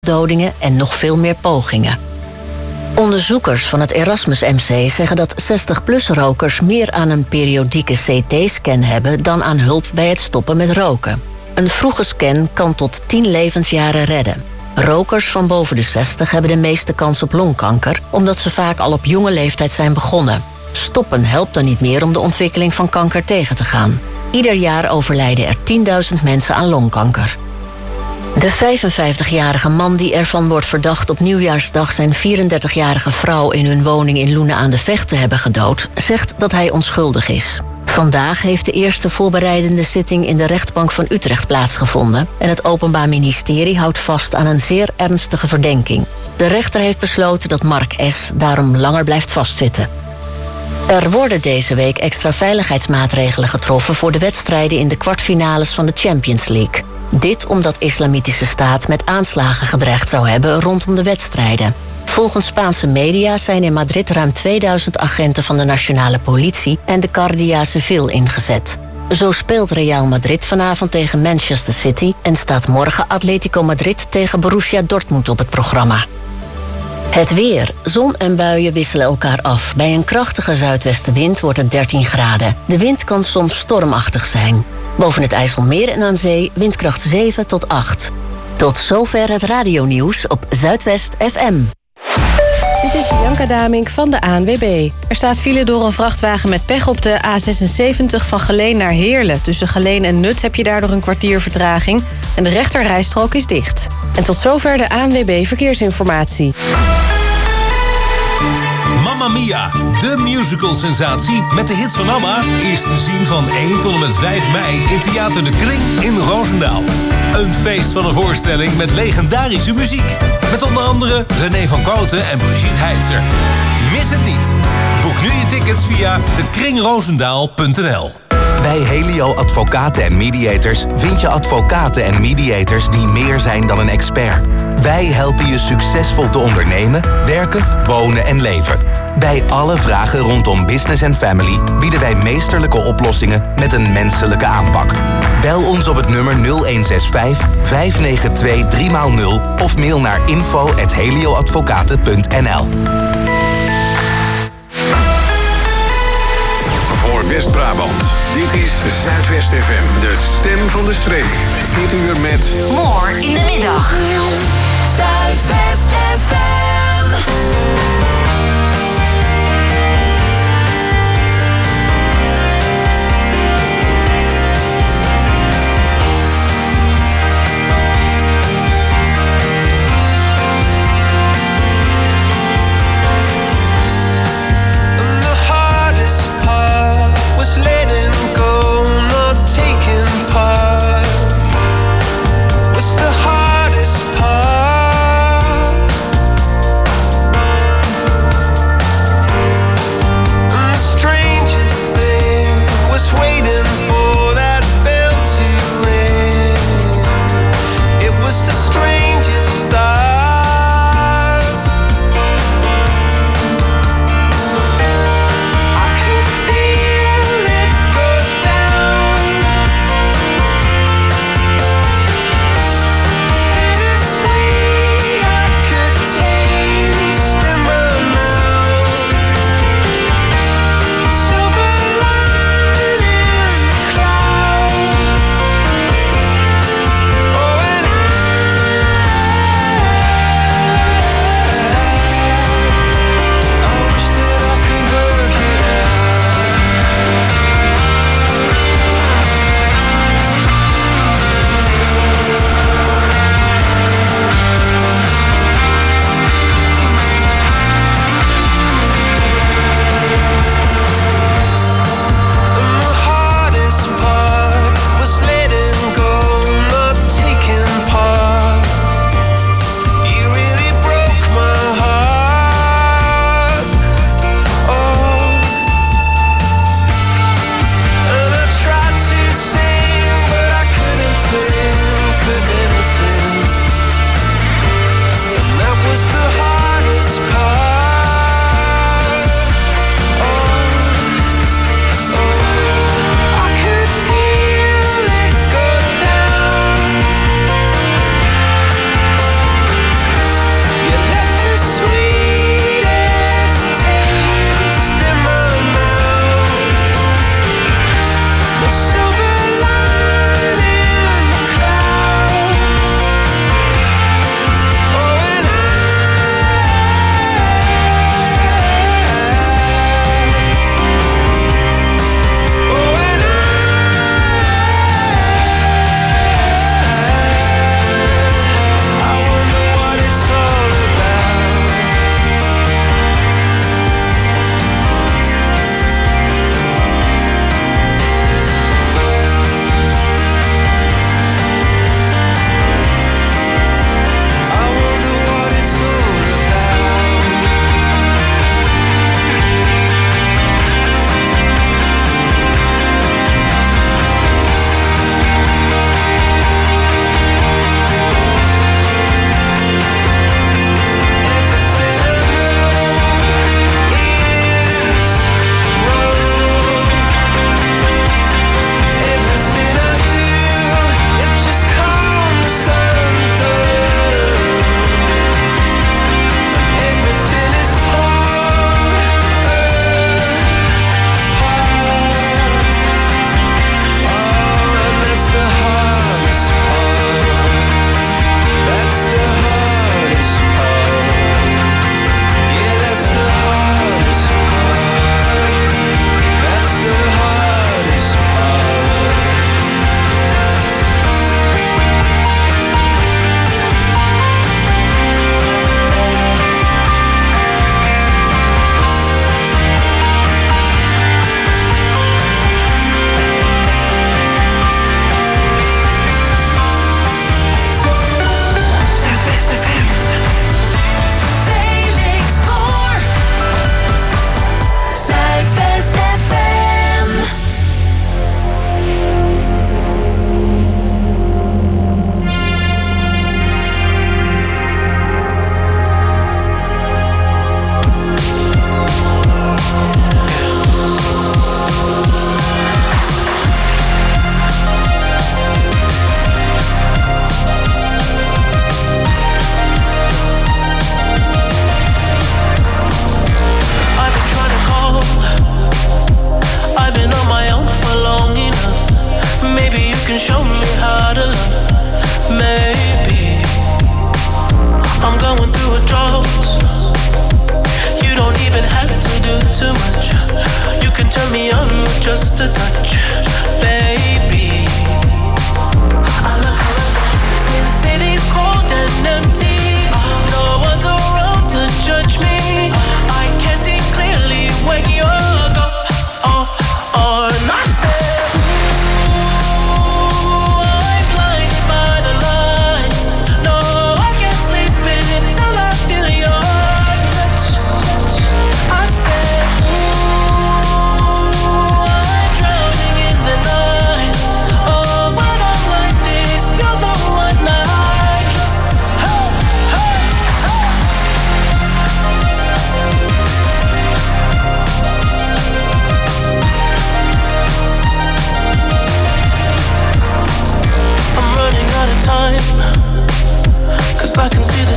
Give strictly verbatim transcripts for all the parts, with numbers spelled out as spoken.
dodingen en nog veel meer pogingen. Onderzoekers van het Erasmus M C zeggen dat zestig-plus-rokers meer aan een periodieke C T-scan hebben dan aan hulp bij het stoppen met roken. Een vroege scan kan tot tien levensjaren redden. Rokers van boven de zestig hebben de meeste kans op longkanker, omdat ze vaak al op jonge leeftijd zijn begonnen. Stoppen helpt dan niet meer om de ontwikkeling van kanker tegen te gaan. Ieder jaar overlijden er tienduizend mensen aan longkanker. De vijfenvijftigjarige man die ervan wordt verdacht op nieuwjaarsdag zijn vierendertigjarige vrouw in hun woning in Loenen aan de Vecht te hebben gedood, zegt dat hij onschuldig is. Vandaag heeft de eerste voorbereidende zitting in de rechtbank van Utrecht plaatsgevonden en het Openbaar Ministerie houdt vast aan een zeer ernstige verdenking. De rechter heeft besloten dat Mark S. daarom langer blijft vastzitten. Er worden deze week extra veiligheidsmaatregelen getroffen voor de wedstrijden in de kwartfinales van de Champions League. Dit omdat Islamitische Staat met aanslagen gedreigd zou hebben rondom de wedstrijden. Volgens Spaanse media zijn in Madrid ruim tweeduizend agenten van de nationale politie en de Guardia Civil ingezet. Zo speelt Real Madrid vanavond tegen Manchester City en staat morgen Atletico Madrid tegen Borussia Dortmund op het programma. Het weer. Zon en buien wisselen elkaar af. Bij een krachtige zuidwestenwind wordt het dertien graden. De wind kan soms stormachtig zijn. Boven het IJsselmeer en aan zee windkracht zeven tot acht. Tot zover het radionieuws op Zuidwest F M. Dit is Bianca Damink van de A N W B. Er staat file door een vrachtwagen met pech op de A zesenzeventig van Geleen naar Heerlen. Tussen Geleen en Nut heb je daardoor een kwartier vertraging en de rechterrijstrook is dicht. En tot zover de A N W B Verkeersinformatie. Mamma Mia, de musical-sensatie met de hits van ABBA, is te zien van één tot en met vijf mei in Theater de Kring in Roosendaal. Een feest van een voorstelling met legendarische muziek. Met onder andere René van Kooten en Brigitte Heitzer. Mis het niet. Boek nu je tickets via de kring roosendaal punt n l. Bij Helio Advocaten en Mediators vind je advocaten en mediators die meer zijn dan een expert. Wij helpen je succesvol te ondernemen, werken, wonen en leven. Bij alle vragen rondom business en family bieden wij meesterlijke oplossingen met een menselijke aanpak. Bel ons op het nummer nul een zes vijf, vijf negen twee, drie nul of mail naar info at helioadvocaten punt n l. Voor West-Brabant. Dit is Zuidwest F M, de stem van de streek. Dit uur met... More in de middag. Zuidwest F M. Was letting go, not taking part. Was the hardest part.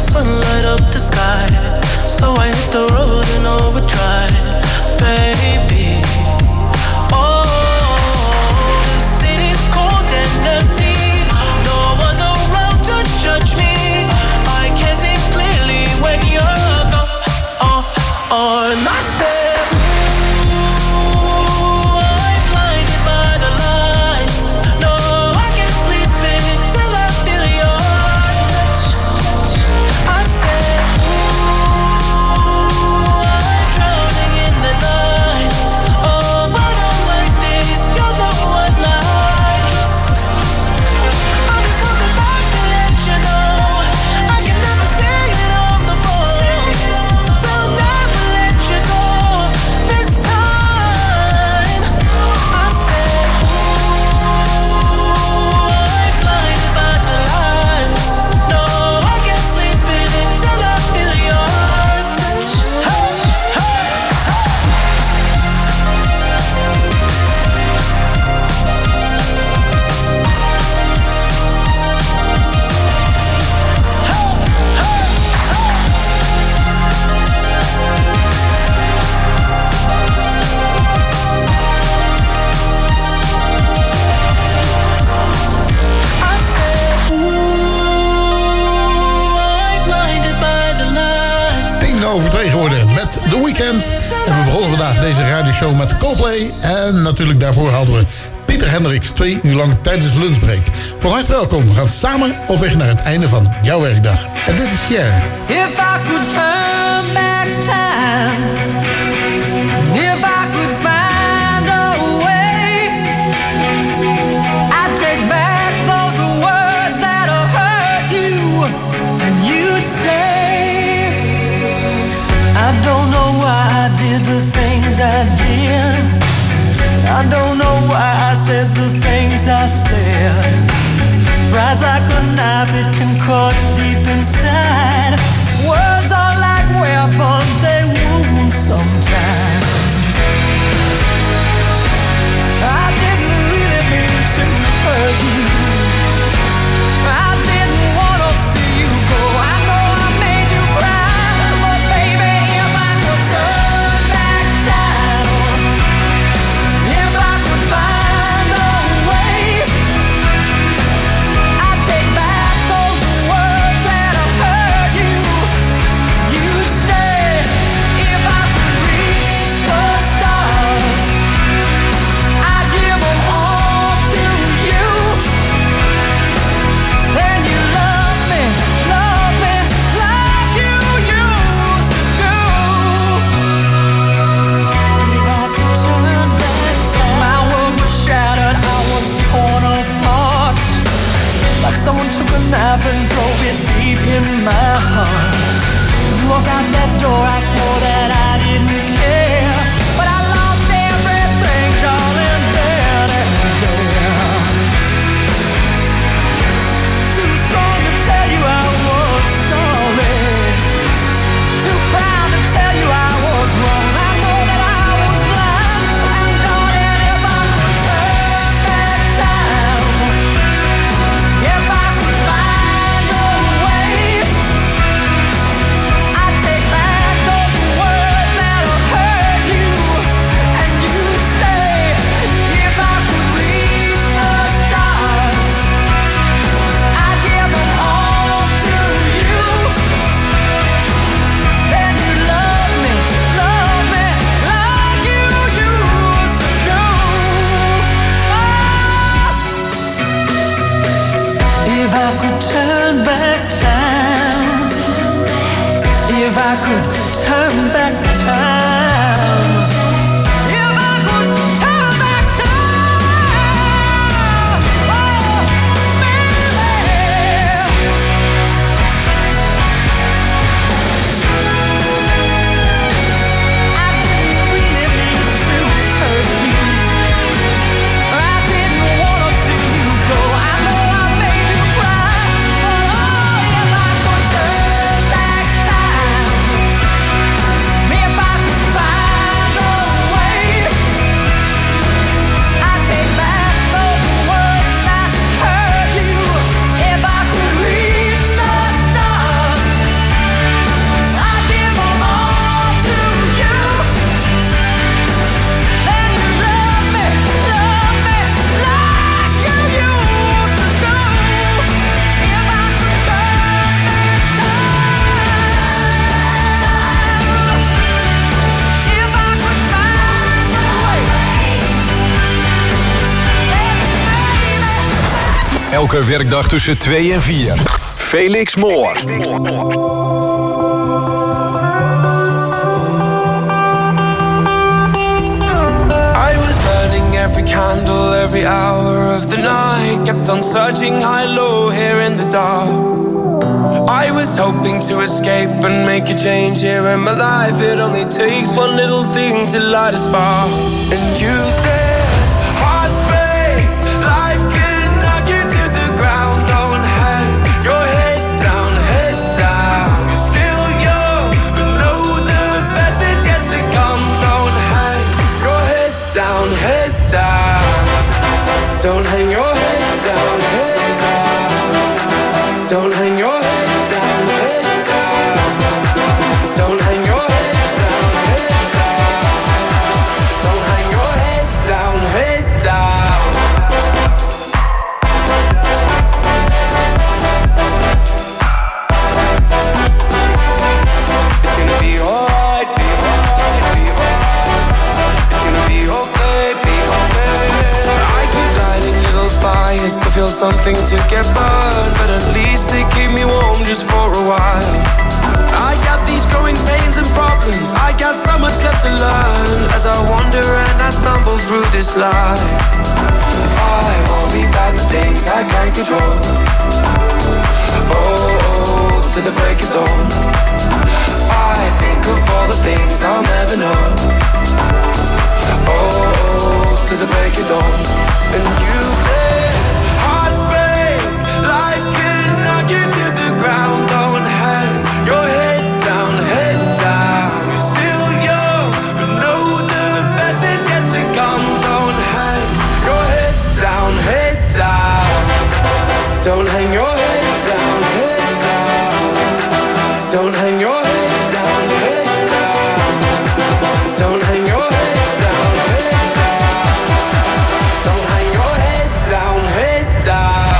sun light up the sky. So I hit the road in overdrive, baby. Oh, the city's cold and empty. No one's around to judge me. I can see clearly when you're gone. Oh, oh, and I said, The Weeknd. En we begonnen vandaag deze radioshow met Coldplay. En natuurlijk daarvoor hadden we Pieter Hendricks twee uur lang tijdens de lunchbreak. Van harte welkom. We gaan samen op weg naar het einde van jouw werkdag. En dit is Cher. If I could turn back time, if I could find a way, I'd take back those words that have hurt you, and you'd stay. I don't know why I did the things I did. I don't know why I said the things I said. Pride's like a knife, it can cut deep inside. Words are like weapons, they wound sometimes. I didn't really mean to hurt you. I didn't want to see you go. I know I made you cry, but baby, if I could turn back time, if I could find a way, I'd take back those words that have hurt you. You'd stay if I could reach the stars. I'd give them all to you. Then you love me, love me like you used to do. If I could turn back time, my world was shattered, I was torn apart. Like someone took a knife and drove it deep in my heart. You walk out that door, I swore that I didn't care, but I lost everything, darling, then and there. Too strong to tell you I was sorry, too proud to tell you I was wrong. I know that I was blind, and darling, if I could turn back time, if I could find a way, I'd take back those words that have hurt you, and you'd stay if I could reach the stars. I'd give them all to you. Then you love me, love me like you used to do. If I could turn back time, if I could turn back time, if I could turn back time, oh, baby. I didn't really mean to hurt you. I didn't want to see you go. I know I made you cry, but oh, if I could turn back time, if I could Elke werkdag tussen twee en vier. Felix Moore. Every candle, every hour of the night, kept on searching high, low, here in the dark. I was hoping to escape and make a change here in my life. It only takes one little thing to light a spark. And you said, hearts break, life can knock you to the ground. Don't hang your head down, head down. You're still young, but know the best is yet to come. Don't hang your head down, head down. Don't hang your head down, head down. Don't hang your head down, head down. Don't hang your head down, head down. Don't hang your head down, head down. It's gonna be alright, be alright, be alright. It's gonna be okay, be okay. I keep lighting little fires to feel something to get burned, but at least they keep me warm just for a while. I got these growing pains and problems, I got so much left to learn as I wander and I stumble through this life. I won't be bad with things I can't control. Oh, oh, to the break of dawn. I think of all the things I'll never know. Oh, to the break of dawn. And you said, hearts break, life can knock you to the ground. Don't hang your head down, head down. You're still young, but know the best is yet to come. Don't hang your head down, head down. Don't hang your head down, head down. Don't hang your head down, head down. Don't hang your head down, head down. Don't hang your head down, head down.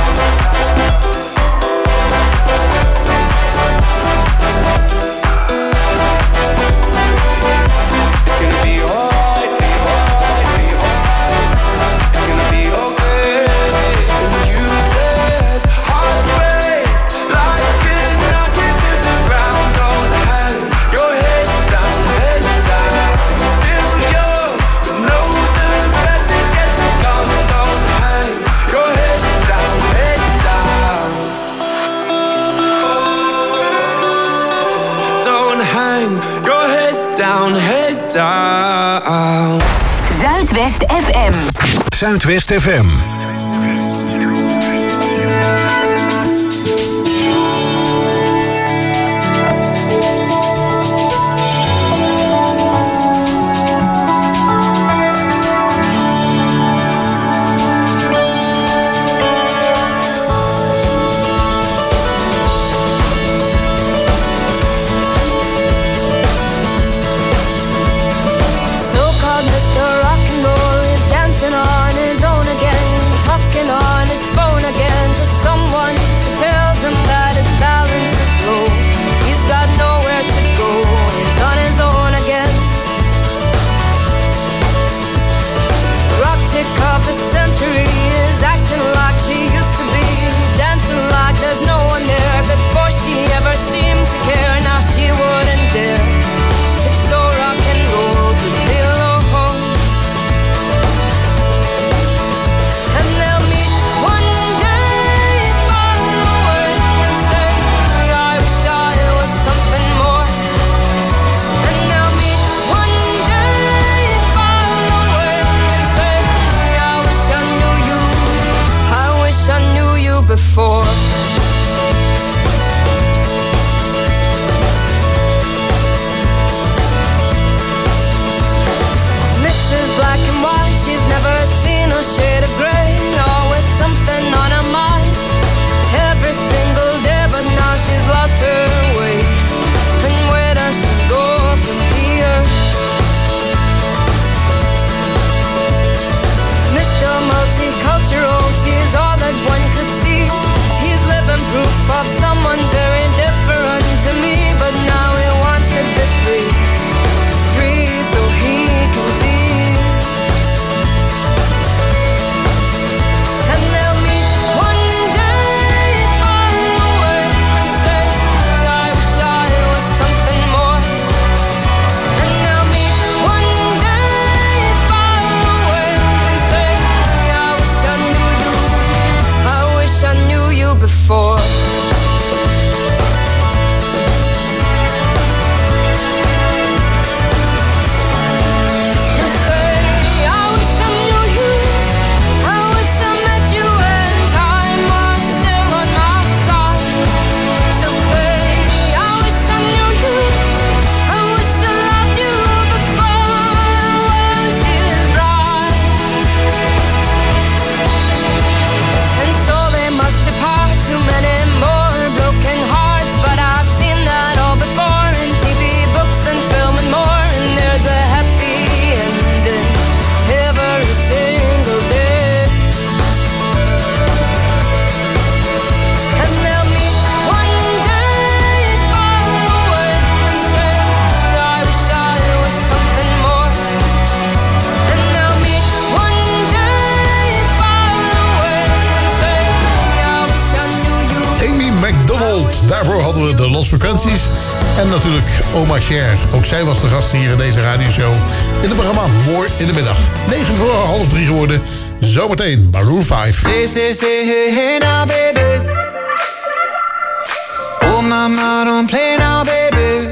It's gonna be alright, be alright, be alright. It's gonna be okay. And you said, heart break, life can knock you to the ground. Don't hang your head down, head down. Still young, but know the best is yet to come. Don't hang your head down, head down. Don't hang your head down, head down. Zuidwest F M. Zuidwest F M. So-called Mister Rock and Roll is dancing on his own again. frequenties. En natuurlijk Oma Cher. Ook zij was de gast hier in deze radioshow. In het programma More in de Middag. negen voor half drie geworden. Zometeen Maroon vijf. Say, say, say, hey, hey now, baby. Oh, mama, don't play now, baby.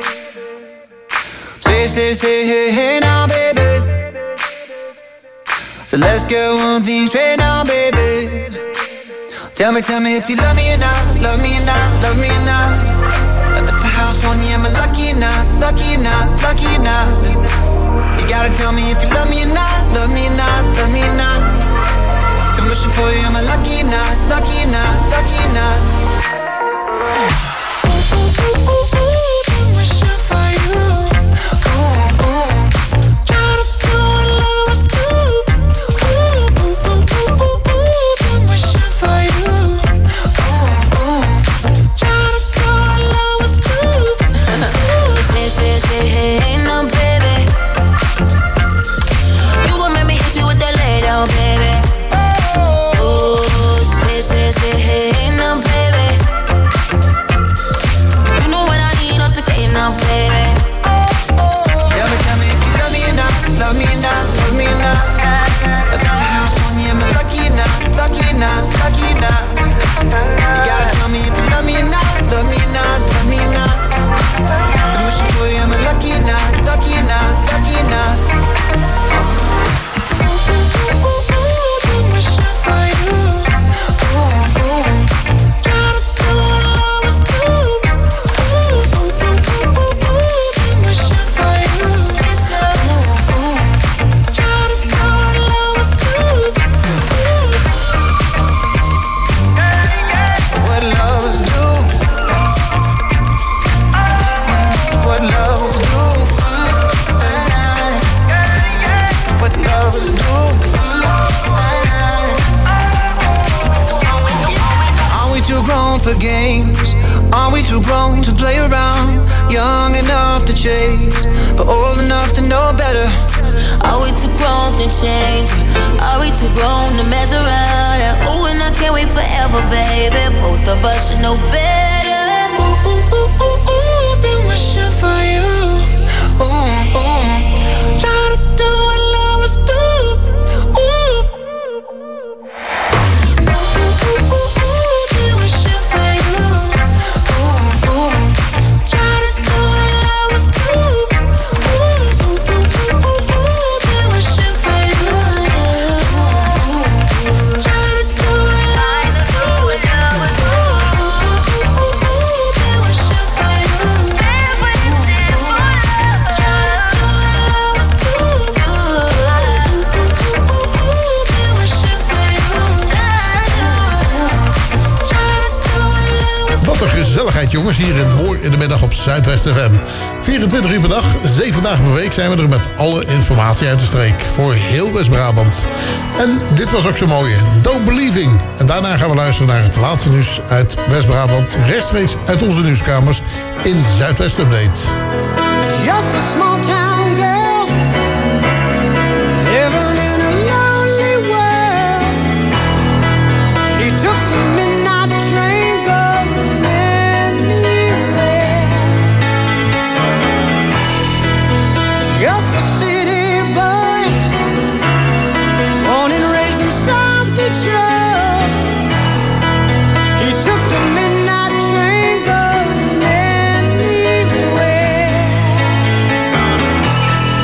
Say, say, say, hey, hey now, baby. So let's get one thing straight now, baby. Tell me, tell me if you love me or not, love me or not, love me or not. I put the house on you, am I lucky or not, lucky or not, lucky or not? You gotta tell me if you love me or not, love me or not, love me or not. I'm wishing for you, am I lucky or not, lucky or not, lucky or not? Ooh, ooh, ooh, ooh, ooh, I'm wishing for you. Ooh, ooh. Try to do what love was do. Ooh, ooh, ooh, ooh, ooh, ooh, I'm wishing for you. Ooh, ooh. Try to do what love was do. Say, say, say, hey, hey, no, baby. You gon' make me hit you with that lay down, baby. Ooh, say, say, say, hey, hey, no, baby. You know what I need off the gate now, baby. Tell me, tell me if you love me or not, love me or not, love me or not. I put the house on you, am I lucky or not, lucky or not, lucky or not? You gotta tell me if you love me or not, love me or not, love me or not. I'm wishing for you, am I lucky or not, lucky or not, lucky or not? Ooh, ooh, ooh, ooh, ooh, I'm wishing for you. Ooh, ooh. Try to do what love was do. Ooh, ooh, ooh, ooh, ooh, ooh, I'm wishing for you. Ooh, ooh. Try to do what love was do. What lovers do. What lovers do. What lovers do. Are we too grown for games? Are we too grown to play around? Young enough to chase, but old enough to know better. Are we too grown to change? Are we too grown to mess around? And ooh, and I can't wait forever, baby. Both of us should know better. Ooh, ooh, ooh, ooh, ooh, been wishing for you. Ooh, ooh. Try to do what love was do. Ooh. Ooh, ooh, ooh, ooh, been wishing for you. Ooh, ooh. Try to do what love was do. Ooh, ooh, ooh, ooh, ooh, been wishing for you. Ooh, try to do what love was do. Ooh, ooh, ooh, ooh, been wishing for you. Wat een gezelligheid, jongens, hier in More in de Middag op Zuidwest F M. vierentwintig uur per dag, zeven dagen per week zijn we er met alle informatie uit de streek. Voor heel West-Brabant. En dit was ook zo mooie, Don't Believing. En daarna gaan we luisteren naar het laatste nieuws uit West-Brabant. Rechtstreeks uit onze nieuwskamers in Zuidwest Update. Just a small town girl living in a lonely world. She took the midnight train going anywhere. Just a city boy, born and raised in South Detroit. He took the midnight train going anywhere.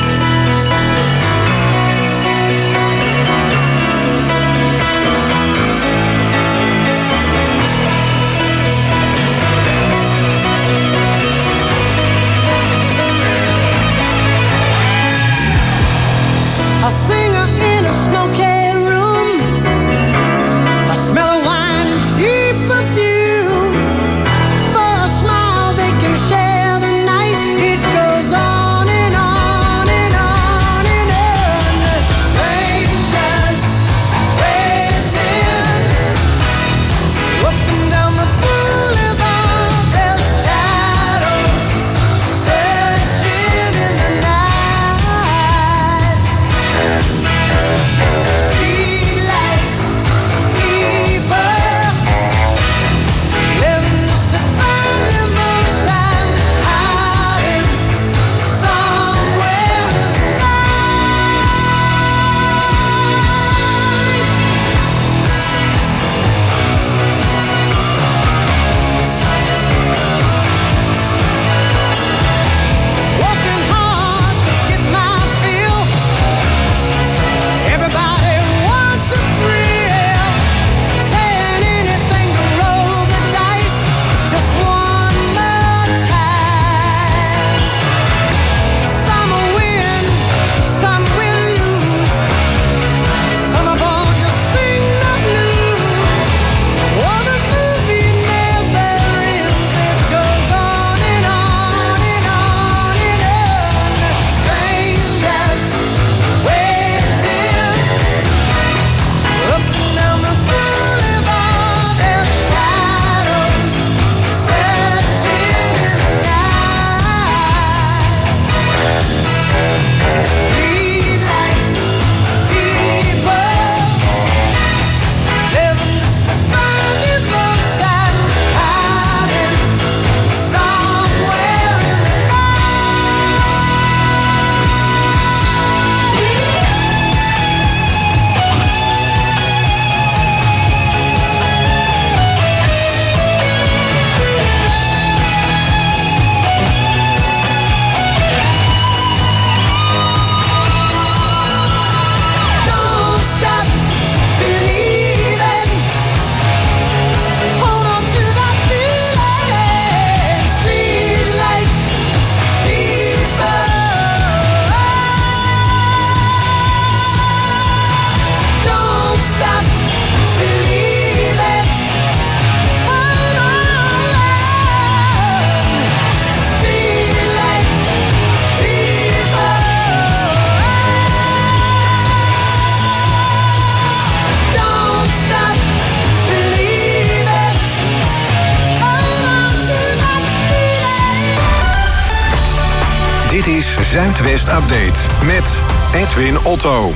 Dit is Zuidwest Update met Edwin Otto.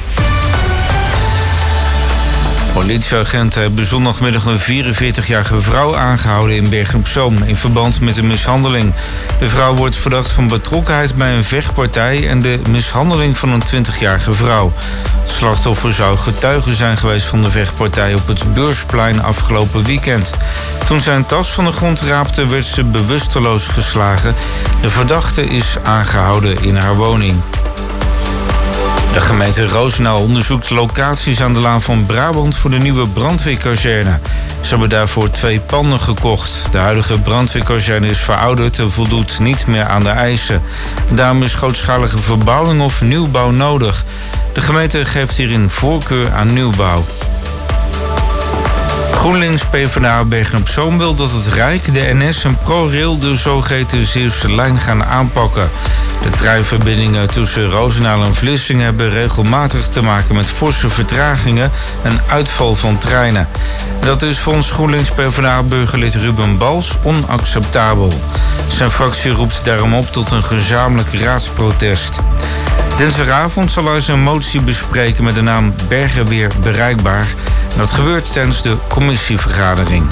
Politieagenten hebben zondagmiddag een vierenveertigjarige vrouw aangehouden in Bergen-op-Zoom in verband met een mishandeling. De vrouw wordt verdacht van betrokkenheid bij een vechtpartij en de mishandeling van een twintigjarige vrouw. Het slachtoffer zou getuige zijn geweest van de vechtpartij op het Beursplein afgelopen weekend. Toen zij een tas van de grond raapte, werd ze bewusteloos geslagen. De verdachte is aangehouden in haar woning. De gemeente Roosendaal onderzoekt locaties aan de Laan van Brabant voor de nieuwe brandweerkazerne. Ze hebben daarvoor twee panden gekocht. De huidige brandweerkazerne is verouderd en voldoet niet meer aan de eisen. Daarom is grootschalige verbouwing of nieuwbouw nodig. De gemeente geeft hierin voorkeur aan nieuwbouw. GroenLinks PvdA Bergen-op-Zoom wil dat het Rijk, de N S en ProRail de zogeheten Zeeuwse lijn gaan aanpakken. De treinverbindingen tussen Roosendaal en Vlissingen hebben regelmatig te maken met forse vertragingen en uitval van treinen. Dat is volgens GroenLinks PvdA-burgerlid Ruben Bals onacceptabel. Zijn fractie roept daarom op tot een gezamenlijk raadsprotest. Dinsdagavond zal hij zijn motie bespreken met de naam Bergen weer bereikbaar. En dat gebeurt tijdens de commissievergadering.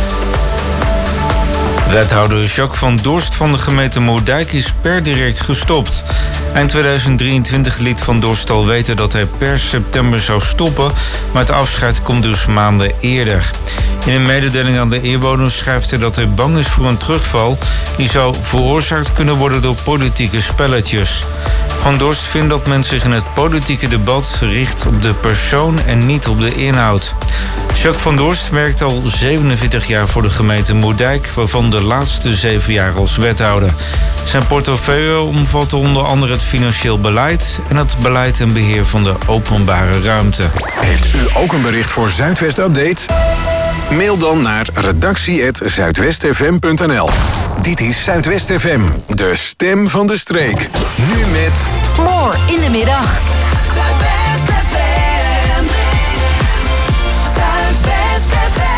Wethouder Jacques van Dorst van de gemeente Moerdijk is per direct gestopt. Eind tweeduizend drieëntwintig liet Van Dorst al weten dat hij per september zou stoppen, maar het afscheid komt dus maanden eerder. In een mededeling aan de inwoners schrijft hij dat hij bang is voor een terugval die zou veroorzaakt kunnen worden door politieke spelletjes. Van Dorst vindt dat men zich in het politieke debat richt op de persoon en niet op de inhoud. Jacques van Dorst werkt al zevenenveertig jaar voor de gemeente Moerdijk, waarvan de laatste zeven jaar als wethouder. Zijn portefeuille omvat onder andere het financieel beleid en het beleid en beheer van de openbare ruimte. Heeft u ook een bericht voor Zuidwest Update? Mail dan naar redactie apenstaartje zuidwest f m punt n l. Dit is Zuidwest F M, de stem van de streek. Nu met... More in de middag. Zuidwest F M. Zuidwest F M.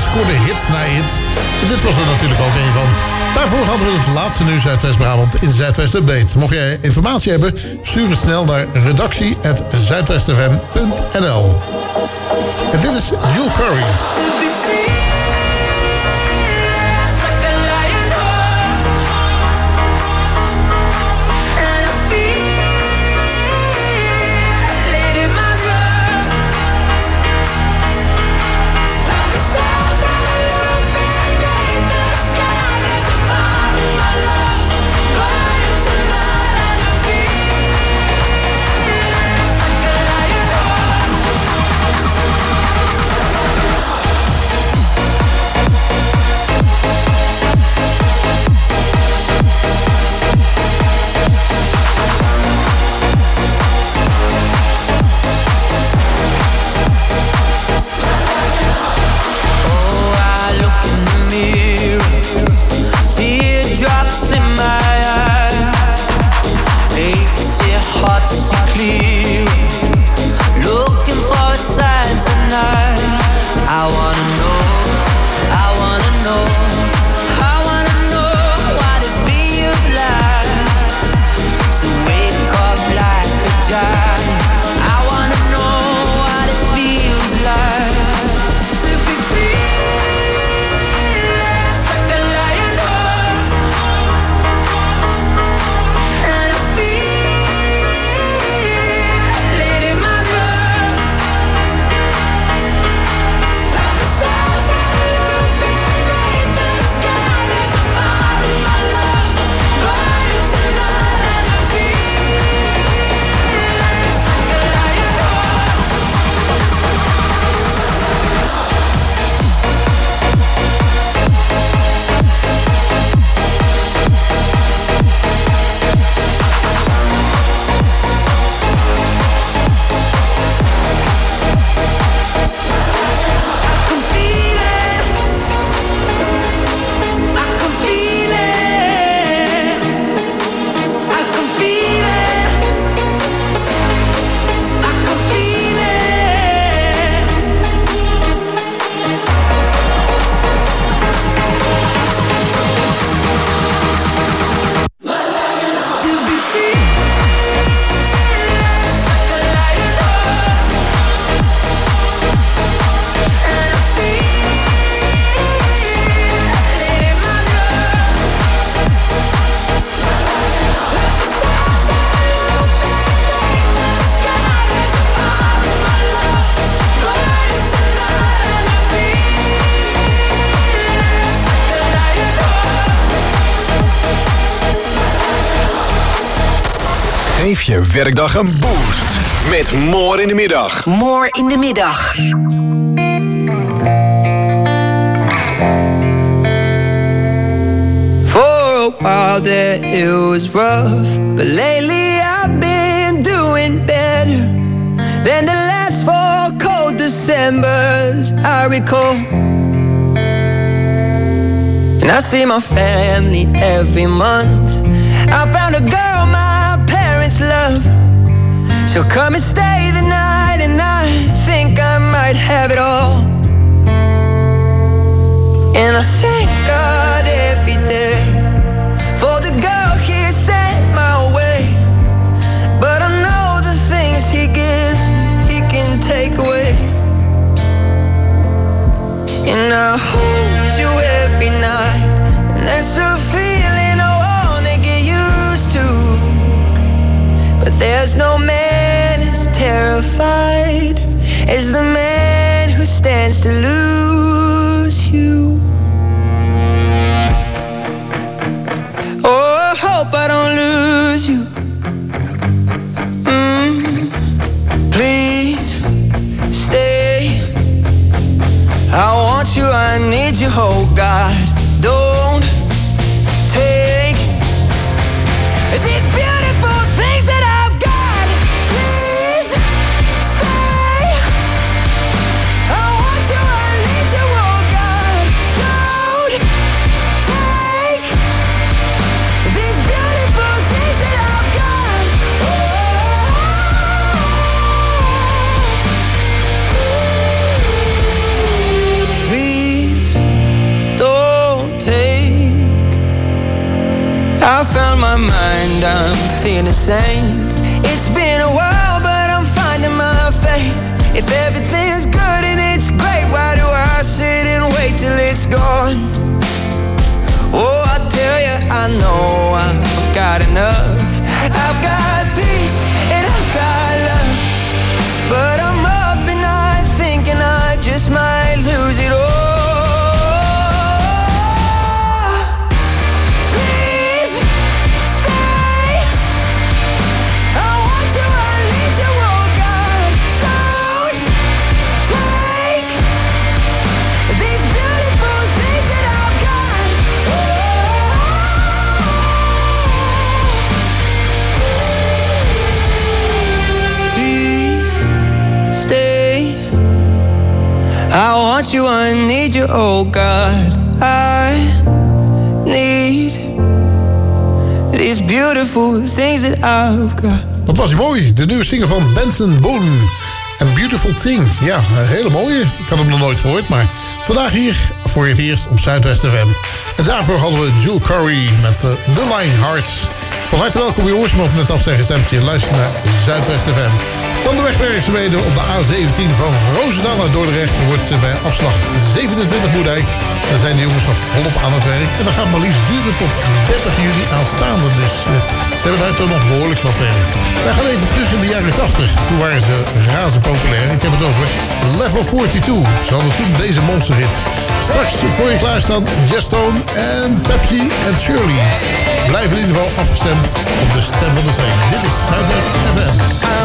scoorde hits na hits. En dit was er natuurlijk ook een van. Daarvoor hadden we het laatste nieuws Zuidwest-Brabant in Zuidwest Update. Mocht jij informatie hebben, stuur het snel naar redactie apenstaartje zuidwest f m punt n l. En dit is Jules Curry. Geef je werkdag een boost met More in de Middag. More in de Middag. For a while there it was rough, but lately I've been doing better than the last four cold Decembers I recall. And I see my family every month. I found a girl my parents love. She'll come and stay the night, and I think I might have it all. And I thank God every day for the girl He sent my way. But I know the things He gives me, He can take away. And I hold you every night, and that's a feeling I wanna get used to. But there's no man as terrified as the man who stands to lose you. Oh, I hope I don't lose you. Mm, please stay. I want you, I need you, oh God. Don't take these beautiful things that I've got. Please stay. I want you, I need you, oh God. Don't take these beautiful things that I've got. Oh, please my mind, I'm feeling sane. It's been a while, but I'm finding my faith. If everything's good and it's great, why do I sit and wait till it's gone? Oh, I tell you, I know I've got enough. I've got peace and I've got love, but I'm up at night thinking I just might lose it all. I want you, I need you, oh God. I need these beautiful things that I've got. Wat was die mooi, de nieuwe single van Benson Boone. En Beautiful Things, ja, een hele mooie. Ik had hem nog nooit gehoord, maar vandaag hier voor het eerst op Zuidwest F M. En daarvoor hadden we Jules Corey met uh, The Lionhearts. Van harte welkom, jongens, mocht net afzeggen stemmetje. Luister naar Zuidwest F M. Dan de wegwerkzaamheden op de A zeventien van Roosendaal naar Dordrecht. Er wordt bij afslag zevenentwintig Moerdijk. Daar zijn de jongens nog volop aan het werk. En dat gaat maar liefst duren tot dertig juli aanstaande. Dus uh, ze hebben daar toch nog behoorlijk wat werk. Wij gaan even terug in de jaren tachtig. Toen waren ze razend populair. Ik heb het over Level tweeënveertig. Ze hadden toen deze monsterhit. Straks voor je klaarstaan Jestone en Pepsi en Shirley. Blijf in ieder geval afgestemd op de stem van de streek. Dit is Zuidwest F M.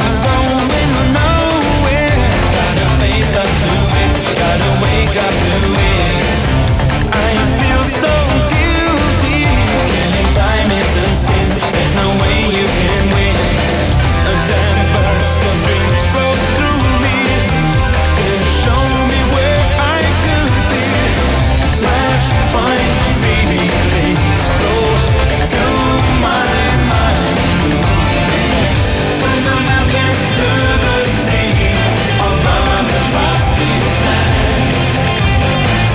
Gotta face up to it, gotta wake up to it. I feel so guilty, killing time is a sin. There's no way you can win. A damn burst of dreams flow through me. They show me where I could be. Flashpoint feelings flow through my mind. When the mountains to the sea. Across this land,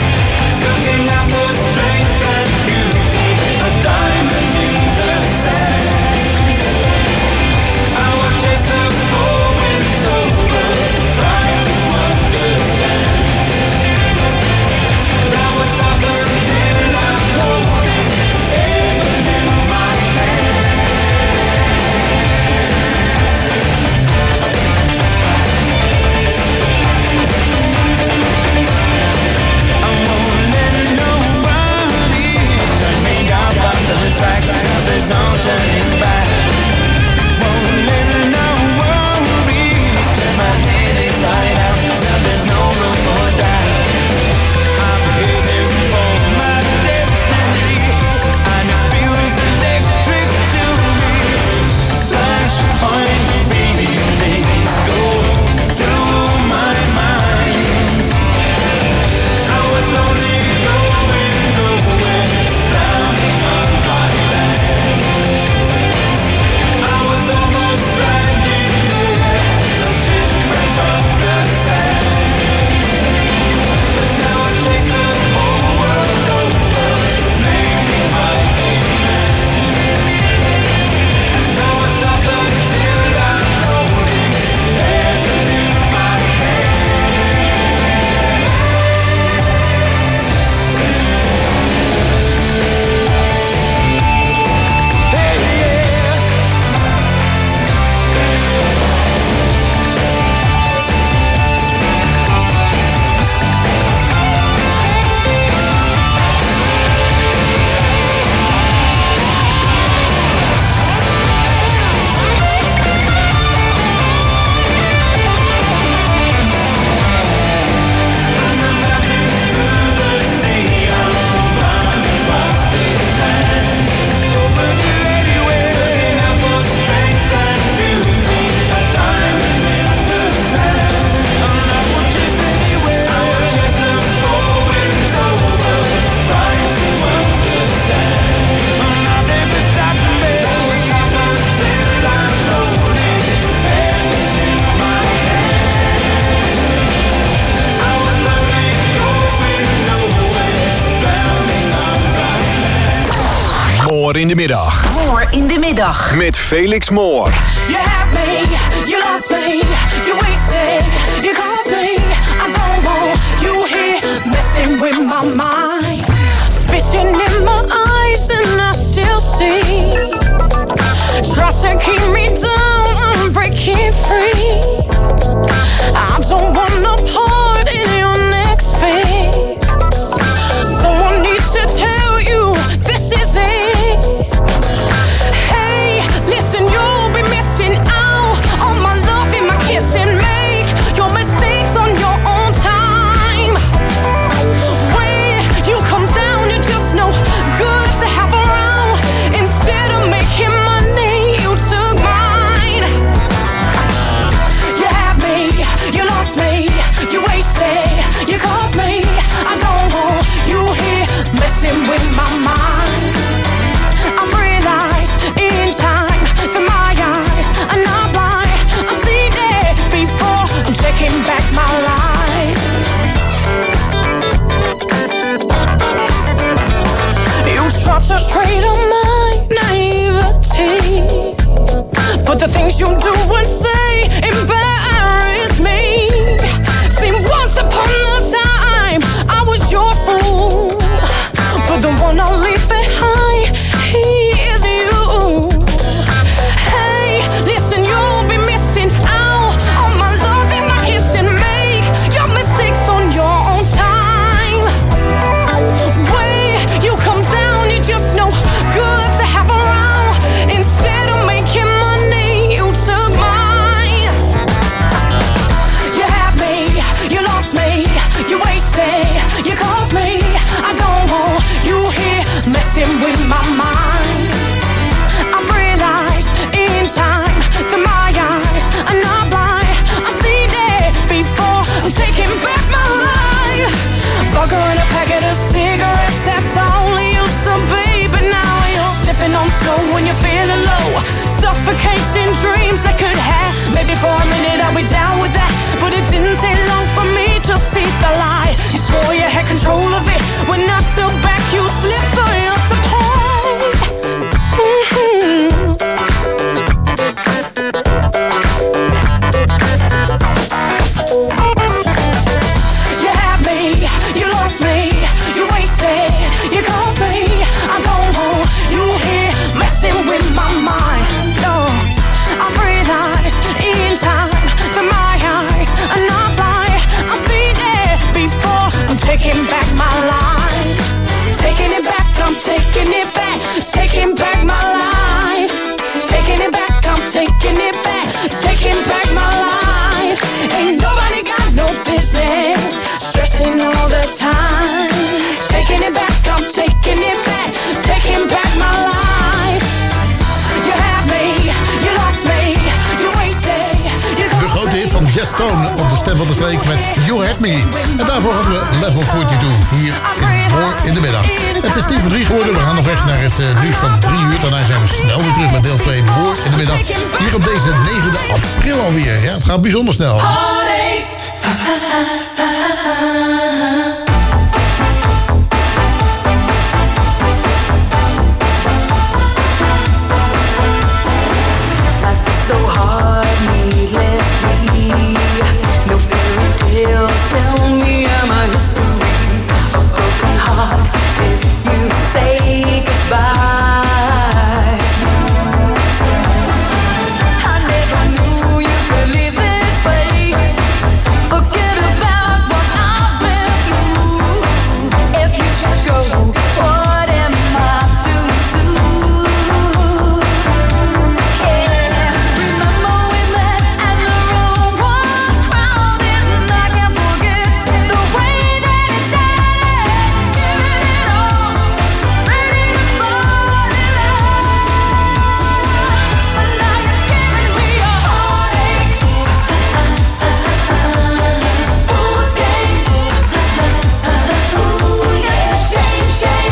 Moore in de middag. Moore in de middag. Met Felix Moore. You had me, you lost me, you wasted, you caused me. I don't want you here messing with my mind. Spitting in my eyes and I still see. Try to keep me down, I'm breaking free. I don't want no part in your next phase. Someone needs to tell you this is it. Hey, listen, you'll be missing out on my love and my kiss and make your mistakes on your own time. When you come down, you're just no good to have around. Instead of making money, you took mine. You had me, you lost me, you wasted, you caused me. I don't want you here messing with my mind. I realize in time that my eyes are not blind. I've seen it before, I'm taking back my life. You try to trade on my naivety, but the things you do and say embarrass me. See, once upon a time I was your fool, but the one I'll leave behind, he is you. Hey, listen, you'll be missing out on my love and my kiss and make your mistakes on your own time. When you come down, you're just no good to have around. Instead of making money, you took mine. You had me, you lost me, you wasted, you caused me. I don't want you here messing with my mind. I realize in time that my eyes are not blind. I've seen it before, I'm taking back my life. Burger and a packet of cigarettes, that's all you used to be. But now you're sniffing on snow when you're feeling low. Suffocating dreams that could have. Maybe for a minute I'll be down with that, but it didn't take long for me to see the lie. You swore you had control of it. When I stood back, you slipped on your supply. Mm-hmm. You had me, you lost me, you wasted, you caused me. I don't want you here messing with my mind. No, I realize in time that my eyes are not blind. I've seen it before, I'm taking back my life. Taking it back, I'm taking it back. Taking back my life. Taking it back, I'm taking it back. Taking back my life. Ain't nobody got no business stressing all the time. Taking it back, I'm taking it back. Taking back my life. You had me, you lost me, you wasted, you De grote hit van Jess Stone op de stem van de streek met You Had Me. En daarvoor hadden we Level tweeënveertig hier in Moore in de middag. Het is tien voor drie geworden. We gaan nog weg naar het uh, nieuws van drie uur. Daarna zijn we snel weer terug met deel twee Moore in de middag. Hier op deze negende april alweer. Ja, het gaat bijzonder snel. So hard, needlessly. No fairy tales tell me I'm a history. A broken heart if you say goodbye. I never knew you could leave this way. Forget about what I've been through. If you should go, what am I to do? Shame, shame.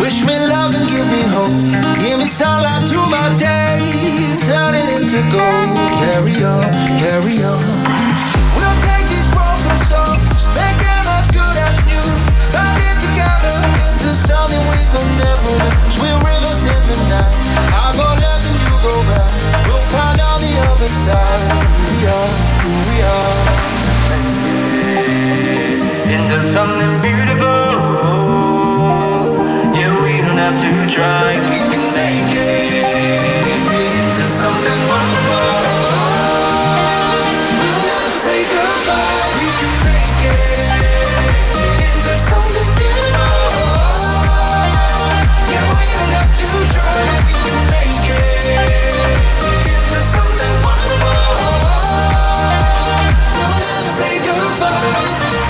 Wish me luck and give me hope. Give me sunlight through my day. Turn it into gold. Carry on, carry on. We'll take these broken souls, make them as good as new. Bind it together into something we could never lose. We're rivers in the night. I go left and you go right. We'll find on the other side who we are, who we are. Into something beautiful. Yeah, we don't have to try. We can make it into something wonderful. We'll never say goodbye. We can make it into something beautiful. Yeah, we don't have to try. We can make it into something wonderful. We'll never say goodbye.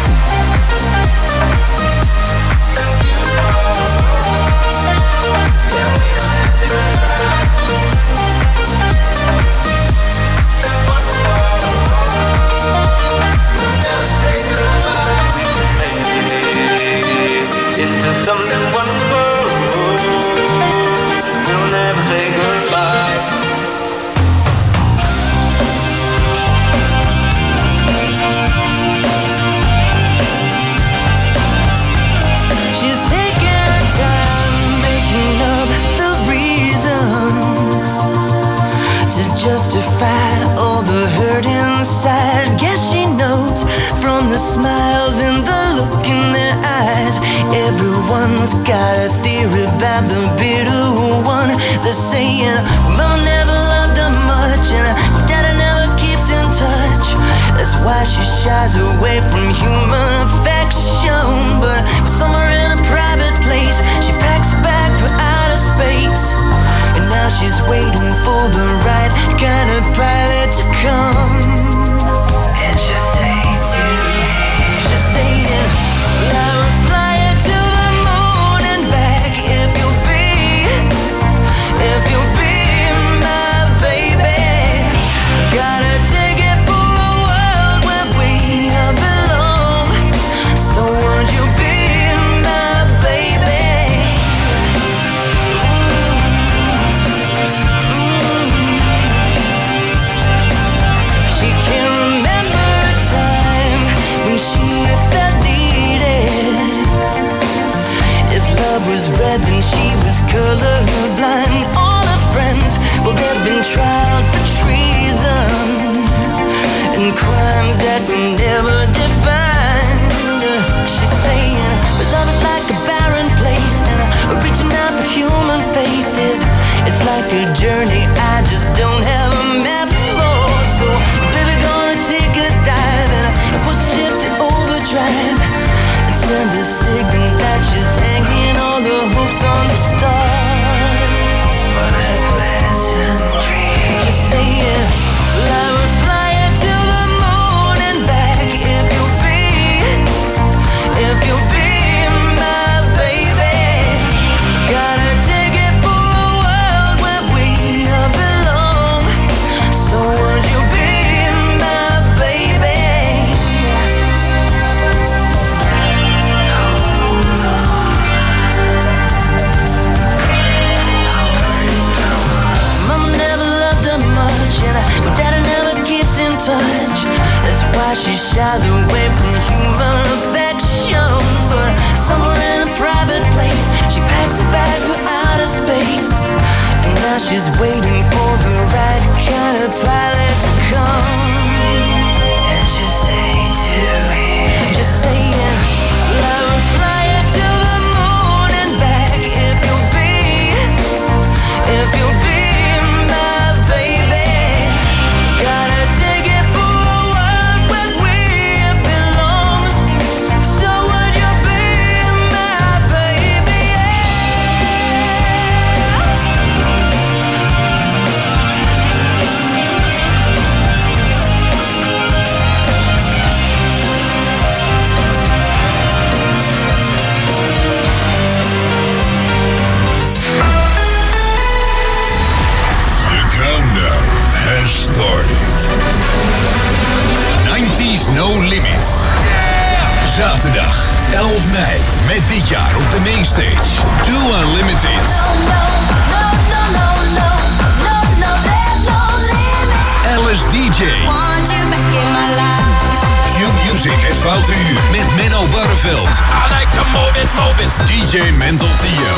Into something wonderful. We'll never say goodbye. She's taking her time making up the reasons to justify all the hurt inside. Guess she knows from the smiles and the look in their eyes. Everyone's got a theory about the bitter one. They're saying mama never loved her much and her daddy never keeps in touch. That's why she shies away from human affection. But somewhere in a private place, she packs a bag for outer space. And now she's waiting for the right kind of pilot to come. And she'll say to she'll say, well, I will fly you to the moon and back if you'll be, if you'll be my baby. Gotta take it for a world where we belong. So would you be my baby? She can't remember a time when she felt needed. If love was red, then she was colorblind. All her friends, well, they've been tried for treason and crimes that we never defined. She's saying, but love is like a barren place, and uh, reaching out for human faith is, it's like a journey I just don't have a map for. So, baby, gonna take a dive and uh, push shift to overdrive and send a signal that she's hanging all the hopes on the stars. What a pleasant dream. Just saying, well, I will fly you to the moon and back if you'll be, if you'll be my baby. Gotta take it for a world where we belong. So would you be my baby? Mama never loved her much, and her daddy never keeps in touch. That's why she shies away from human affection. But somewhere in a private place, she packs a bag for outer space. And now she's waiting for the right kind of pilot to come. And she'll say to him, just saying, well, I will fly you to the moon and back if you'll be, if you'll be my baby. Gotta take it for a world where we belong. So would you be my baby? The countdown has started. nineties No Limits. Zaterdag elf mei met dit jaar op de mainstage Dua Zonneveld. I like to move it, move it. D J Mental Theo.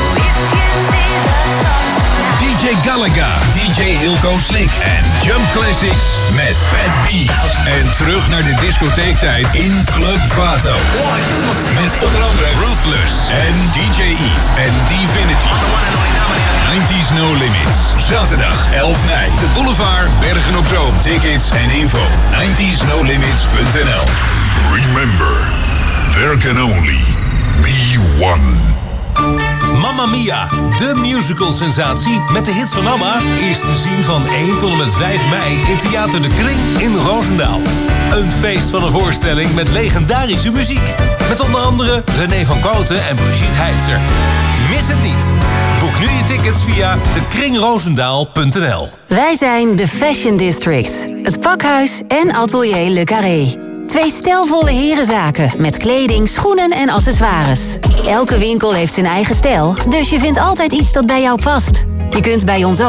D J Galaga. D J Hilco Slick. En Jump Classics met Pat B. En terug naar de discotheektijd in Club Vato. Met onder andere Ruthless en D J E en Divinity. nineties No Limits. Zaterdag elf mei. De Boulevard, Bergen op Zoom. Tickets en info. nineties no limits punt n l. Remember, there can only be one. Mamma Mia, de musical-sensatie met de hits van ABBA is te zien van één tot en met vijf mei in Theater de Kring in Roosendaal. Een feest van een voorstelling met legendarische muziek. Met onder andere René van Kooten en Brigitte Heitzer. Mis het niet. Boek nu je tickets via de kring roosendaal punt n l. Wij zijn de Fashion District. Het pakhuis en atelier Le Carré. Twee stijlvolle herenzaken met kleding, schoenen en accessoires. Elke winkel heeft zijn eigen stijl, dus je vindt altijd iets dat bij jou past. Je kunt bij ons ook